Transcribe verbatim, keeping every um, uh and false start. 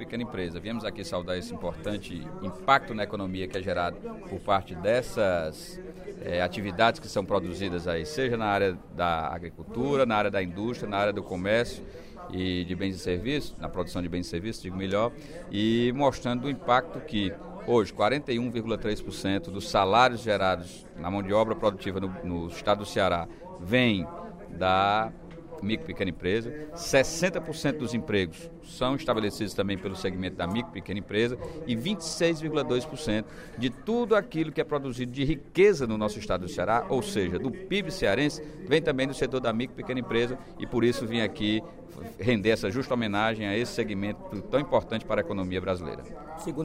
pequena empresa. Viemos aqui saudar esse importante impacto na economia que é gerado por parte dessas é, atividades que são produzidas aí, seja na área da agricultura, na área da indústria, na área do comércio e de bens e serviços, na produção de bens e serviços, digo melhor, e mostrando o impacto que hoje quarenta e um vírgula três por cento dos salários gerados na mão de obra produtiva no, no estado do Ceará vem da micro e pequena empresa, sessenta por cento dos empregos são estabelecidos também pelo segmento da micro e pequena empresa e vinte e seis vírgula dois por cento de tudo aquilo que é produzido de riqueza no nosso estado do Ceará, ou seja, do P I B cearense, vem também do setor da micro e pequena empresa e por isso vim aqui render essa justa homenagem a esse segmento tão importante para a economia brasileira.